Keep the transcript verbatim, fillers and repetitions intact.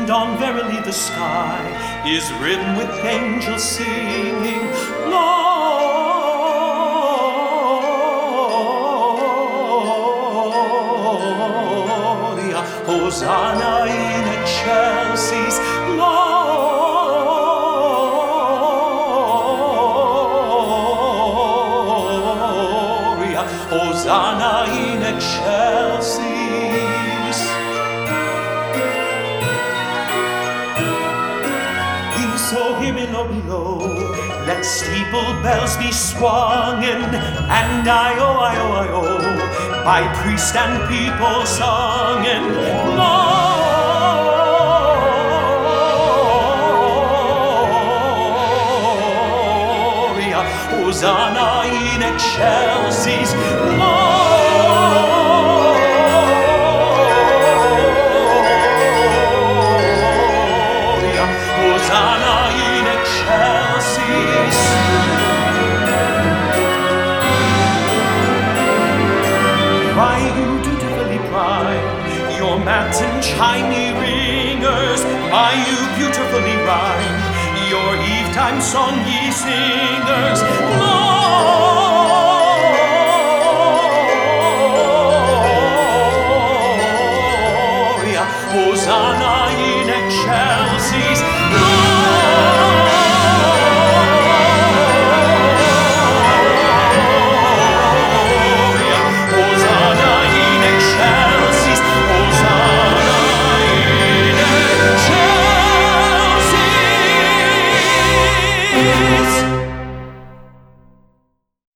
dawn, verily the sky is written with angels singing, Gloria, Hosanna in excelsis, Gloria, Hosanna in excelsis. So below, below, let steeple bells be swung in, and I-O, I-O, I-O, by priest and people sung in, Gloria, Hosanna in excelsis, Gloria, Hosanna in excelsis. Cry you dutifully prime your matin chimey ringers, by you beautifully rhyme your eve-time song, ye singers, Gloria, Hosanna in excelsis, Gloria.